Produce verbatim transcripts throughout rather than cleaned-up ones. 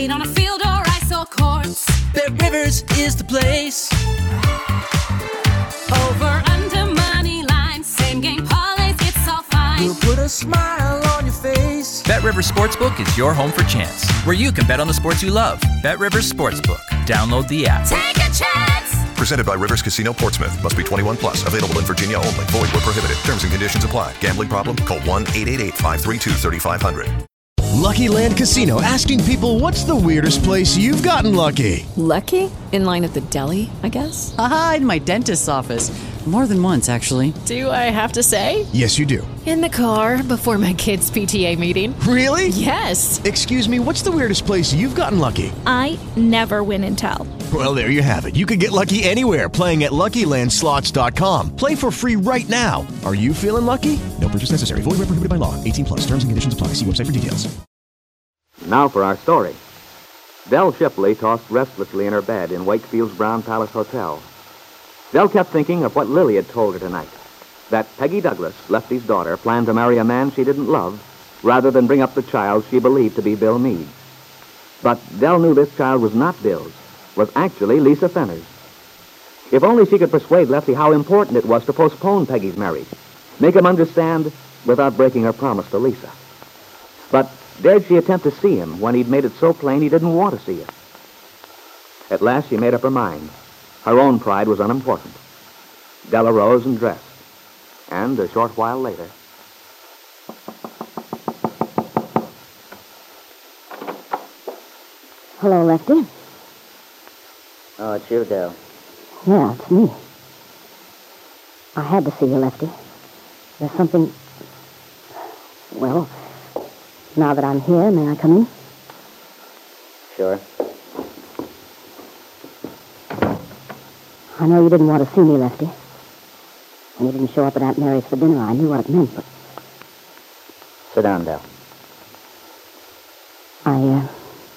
played on a field or ice or courts. Bet Rivers is the place. Over, under, money line, same game parlays, it's all fine. We'll put a smile on your face. BetRivers Sportsbook is your home for chance, where you can bet on the sports you love. BetRivers Sportsbook. Download the app. Take a chance. Presented by Rivers Casino Portsmouth. Must be twenty-one plus. Available in Virginia only. Void where prohibited. Terms and conditions apply. Gambling problem? Call one eight eight eight, five three two, three five zero zero. Lucky Land Casino, asking people, what's the weirdest place you've gotten lucky? Lucky? In line at the deli, I guess? Aha, in my dentist's office. More than once, actually. Do I have to say? Yes, you do. In the car before my kids' P T A meeting. Really? Yes. Excuse me, what's the weirdest place you've gotten lucky? I never win and tell. Well, there you have it. You can get lucky anywhere, playing at Lucky Land Slots dot com. Play for free right now. Are you feeling lucky? No purchase necessary. Void where prohibited by law. eighteen plus. Terms and conditions apply. See website for details. Now for our story. Dell Shipley tossed restlessly in her bed in Wakefield's Brown Palace Hotel. Dell kept thinking of what Lily had told her tonight, that Peggy Douglas, Lefty's daughter, planned to marry a man she didn't love rather than bring up the child she believed to be Bill Meade. But Dell knew this child was not Bill's, was actually Lisa Fenner's. If only she could persuade Lefty how important it was to postpone Peggy's marriage, make him understand without breaking her promise to Lisa. But dared she attempt to see him when he'd made it so plain he didn't want to see her? At last she made up her mind. Her own pride was unimportant. Dell arose and dressed. And a short while later... Hello, Lefty. Oh, it's you, Dell. Yeah, it's me. I had to see you, Lefty. There's something... Well, now that I'm here, may I come in? Sure. I know you didn't want to see me, Lefty. When you didn't show up at Aunt Mary's for dinner, I knew what it meant, but... Sit down, Dell. I, uh...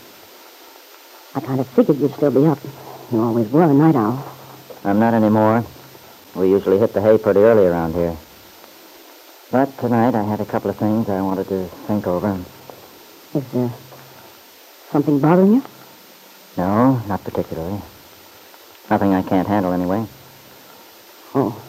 I kind of figured you'd still be up. You always were a night owl. I'm not anymore. We usually hit the hay pretty early around here. But tonight I had a couple of things I wanted to think over. Is there something bothering you? No, not particularly. Nothing I can't handle anyway. Oh.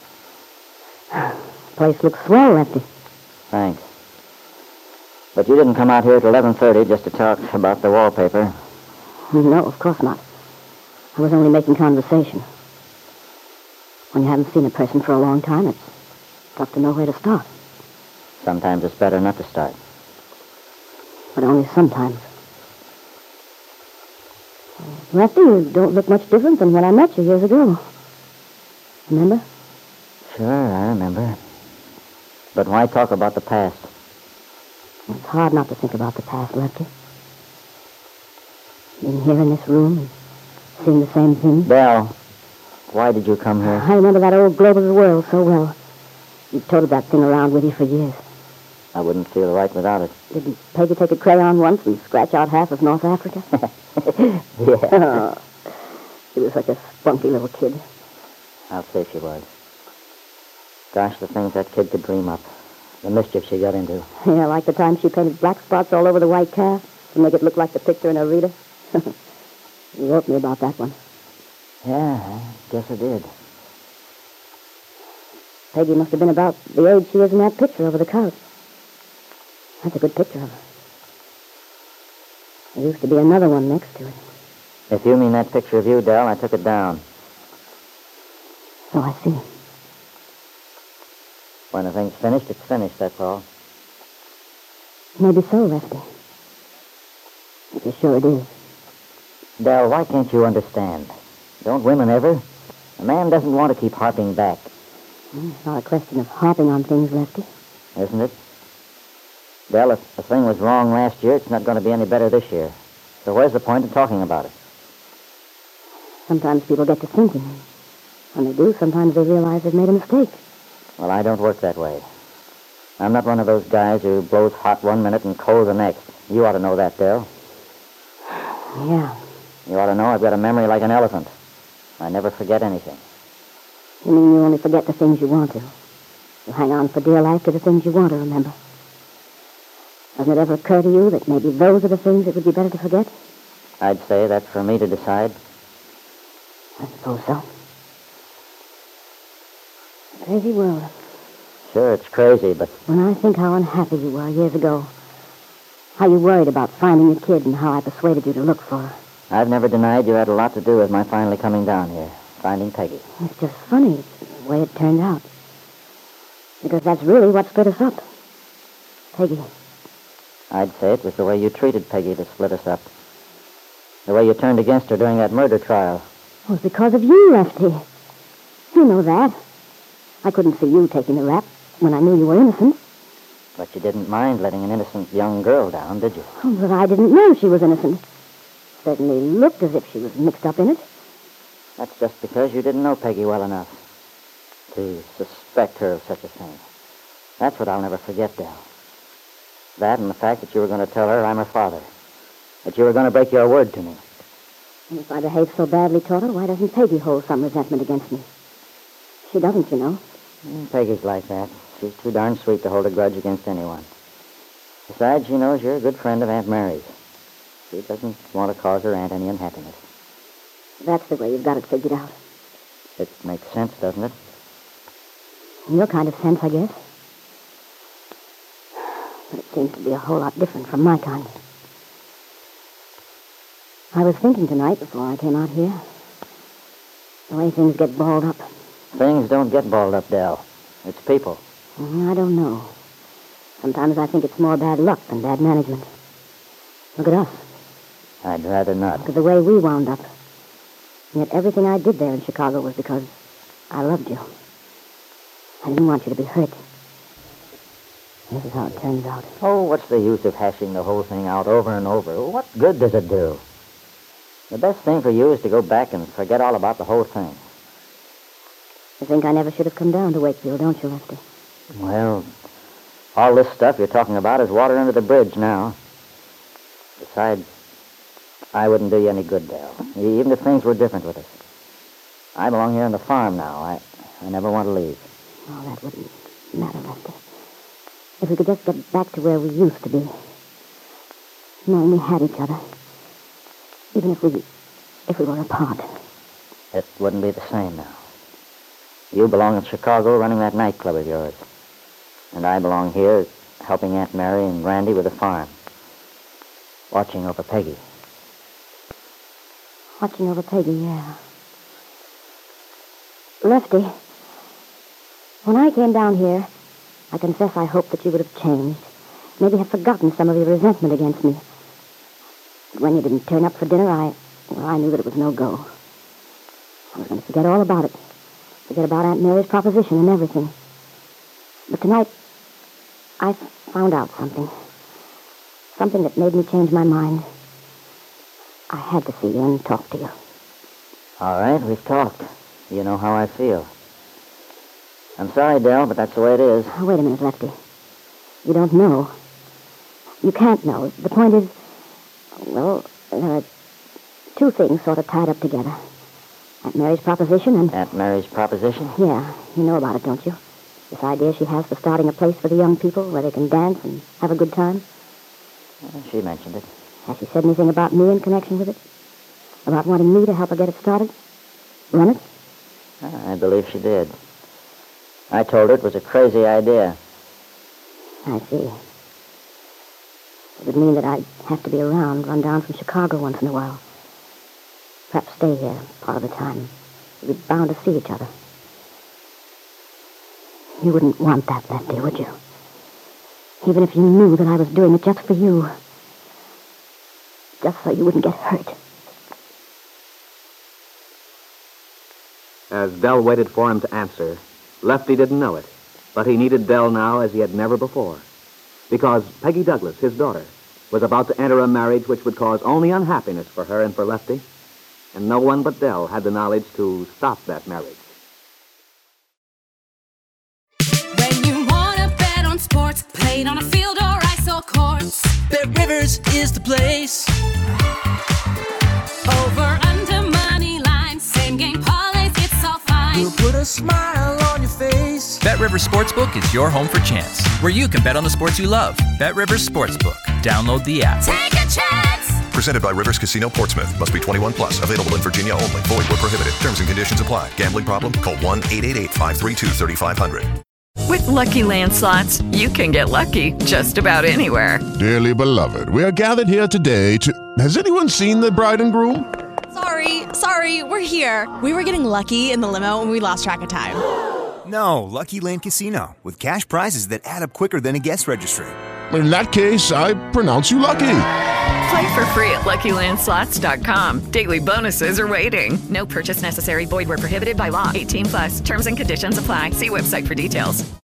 Place looks swell, Lefty. Thanks. But you didn't come out here at eleven thirty just to talk about the wallpaper. No, of course not. I was only making conversation. When you haven't seen a person for a long time, it's tough to know where to start. Sometimes it's better not to start. But only sometimes. Lefty, you don't look much different than when I met you years ago. Remember? Sure, I remember. But why talk about the past? It's hard not to think about the past, Lefty. Being here in this room and seeing the same thing. Belle, why did you come here? I remember that old globe of the world so well. You toted that thing around with you for years. I wouldn't feel right without it. Didn't Peggy take a crayon once and scratch out half of North Africa? Yeah. Oh, she was such a spunky little kid. I'll say she was. Gosh, the things that kid could dream up. The mischief she got into. Yeah, like the time she painted black spots all over the white calf to make it look like the picture in her reader. You wrote me about that one. Yeah, I guess I did. Peggy must have been about the age she is in that picture over the couch. That's a good picture of her. There used to be another one next to it. If you mean that picture of you, Dell, I took it down. So I see. When a thing's finished, it's finished, that's all. Maybe so, Lefty. But you're sure it is. Dell, why can't you understand? Don't women ever? A man doesn't want to keep harping back. It's not a question of harping on things, Lefty. Isn't it? Dell, if a thing was wrong last year, it's not going to be any better this year. So where's the point of talking about it? Sometimes people get to thinking. When they do, sometimes they realize they've made a mistake. Well, I don't work that way. I'm not one of those guys who blows hot one minute and cold the next. You ought to know that, Dell. Yeah. You ought to know I've got a memory like an elephant. I never forget anything. You mean you only forget the things you want to? You hang on for dear life to the things you want to remember. Doesn't it ever occur to you that maybe those are the things it would be better to forget? I'd say that's for me to decide. I suppose so. Crazy world. Sure, it's crazy, but When I think how unhappy you were years ago, how you worried about finding your kid and how I persuaded you to look for her. I've never denied you had a lot to do with my finally coming down here, finding Peggy. It's just funny the way it turned out. Because that's really what split us up. Peggy. I'd say it was the way you treated Peggy that split us up. The way you turned against her during that murder trial. It was because of you, Lefty. You know that. I couldn't see you taking the rap when I knew you were innocent. But you didn't mind letting an innocent young girl down, did you? Oh, but I didn't know she was innocent. Certainly looked as if she was mixed up in it. That's just because you didn't know Peggy well enough to suspect her of such a thing. That's what I'll never forget, Del. That and the fact that you were going to tell her I'm her father. That you were going to break your word to me. And if I behaved so badly toward her, why doesn't Peggy hold some resentment against me? She doesn't, you know. Mm, Peggy's like that. She's too darn sweet to hold a grudge against anyone. Besides, she knows you're a good friend of Aunt Mary's. She doesn't want to cause her aunt any unhappiness. That's the way you've got it figured out. It makes sense, doesn't it? In your kind of sense, I guess. But it seems to be a whole lot different from my kind. I was thinking tonight before I came out here, the way things get balled up. Things don't get balled up, Del. It's people. I don't know. Sometimes I think it's more bad luck than bad management. Look at us. I'd rather not. Look at the way we wound up. And yet everything I did there in Chicago was because I loved you. I didn't want you to be hurt. This is how it turns out. Oh, what's the use of hashing the whole thing out over and over? What good does it do? The best thing for you is to go back and forget all about the whole thing. You think I never should have come down to Wakefield, don't you, Lefty? Well, all this stuff you're talking about is water under the bridge now. Besides, I wouldn't do you any good, Del. Even if things were different with us. I belong here on the farm now. I, I never want to leave. Oh, that wouldn't matter, Lefty. If we could just get back to where we used to be. Knowing we had each other. Even if we, if we were apart. It wouldn't be the same now. You belong in Chicago running that nightclub of yours. And I belong here helping Aunt Mary and Randy with the farm. Watching over Peggy. Watching over Peggy, yeah. Lefty, when I came down here, I confess I hoped that you would have changed. Maybe have forgotten some of your resentment against me. But when you didn't turn up for dinner, I, well, I knew that it was no go. I was going to forget all about it. Forget about Aunt Mary's proposition and everything. But tonight, I found out something. Something that made me change my mind. I had to see you and talk to you. All right, we've talked. You know how I feel. I'm sorry, Del, but that's the way it is. Oh, wait a minute, Lefty. You don't know. You can't know. The point is, well, there are two things sort of tied up together. Aunt Mary's proposition and... Aunt Mary's proposition? Yeah, you know about it, don't you? This idea she has for starting a place for the young people where they can dance and have a good time. Well, she mentioned it. Has she said anything about me in connection with it? About wanting me to help her get it started? Run it? I believe she did. I told her it was a crazy idea. I see. It would mean that I'd have to be around, run down from Chicago once in a while. Perhaps stay here part of the time. We'd be bound to see each other. You wouldn't want that, Lefty, would you? Even if you knew that I was doing it just for you. Just so you wouldn't get hurt. As Del waited for him to answer, Lefty didn't know it, but he needed Del now as he had never before. Because Peggy Douglas, his daughter, was about to enter a marriage which would cause only unhappiness for her and for Lefty, and no one but Del had the knowledge to stop that marriage. When you want to bet on sports, played on a field or ice or courts, Bet Rivers is the place. over, under, money line, same game parlays, it's all fine. line. We'll put a smile on your face. BetRivers Sportsbook is your home for chance, where you can bet on the sports you love. BetRivers Sportsbook. Download the app. Take a chance. Presented by Rivers Casino Portsmouth. Must be twenty-one plus. Available in Virginia only. Void where prohibited. Terms and conditions apply. Gambling problem? Call one eight eight eight, five three two, three five zero zero. With Lucky Land Slots, you can get lucky just about anywhere. Dearly beloved, we are gathered here today to... Has anyone seen the bride and groom? Sorry, sorry, we're here. We were getting lucky in the limo and we lost track of time. No, Lucky Land Casino, with cash prizes that add up quicker than a guest registry. In that case, I pronounce you lucky. Play for free at Lucky Land Slots dot com. Daily bonuses are waiting. No purchase necessary. Void where prohibited by law. eighteen plus. Terms and conditions apply. See website for details.